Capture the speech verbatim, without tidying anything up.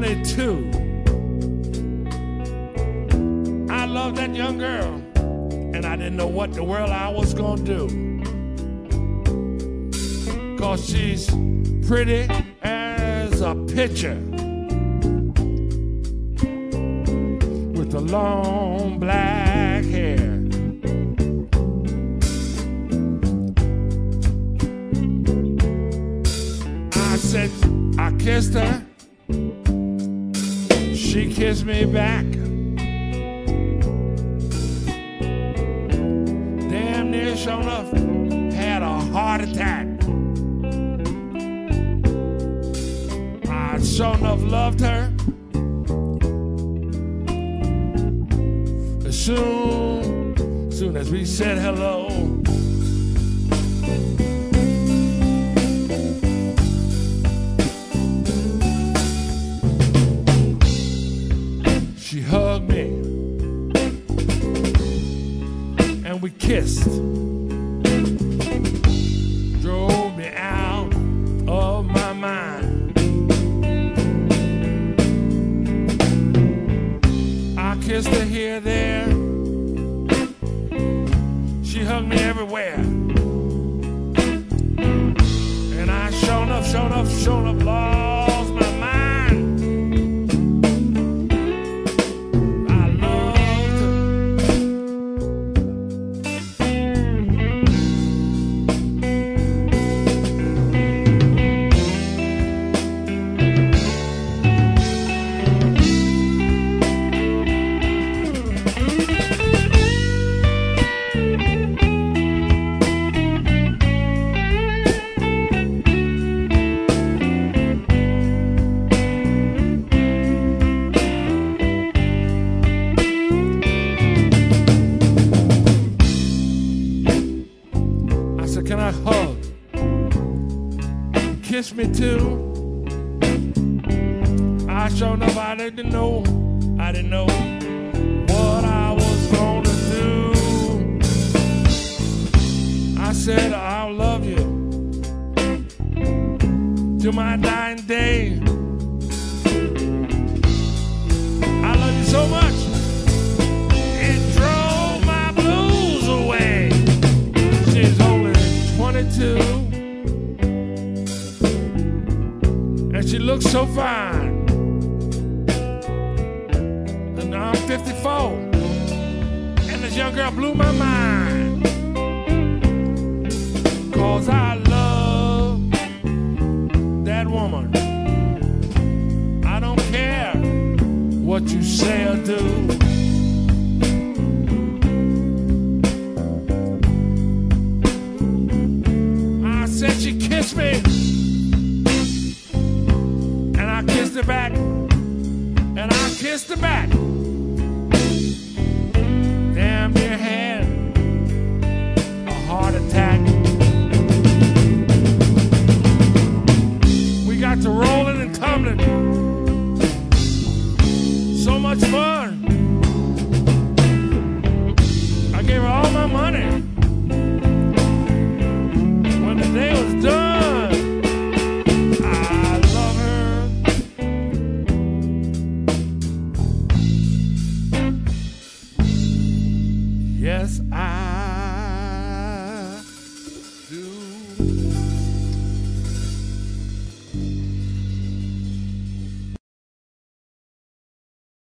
twenty-two. I loved that young girl, and I didn't know what the world I was gonna do. 'Cause she's pretty as a picture, with the long black hair. I said, I kissed her, she kissed me back. Damn near sure enough had a heart attack. I sure enough loved her. As soon, soon as we said hello, she hugged me and we kissed. Drove me out of my mind. I kissed her here, there. She hugged me everywhere. And I sure enough, sure enough, sure enough lost my mind. I loved her. Can I hug? Kiss me too. I sure enough I didn't know, I didn't know what I was gonna do. I said I'll love you till my dying day. I love you so much, it drove my blues away. She's only twenty-two, and she looks so fine. And I'm fifty-four, and this young girl blew my mind. 'Cause I love that woman. I don't care what you say or do. Said she kissed me, and I kissed her back, and I kissed her back. Damn near had a heart attack. We got to rolling and tumbling, so much fun. I gave her all my money.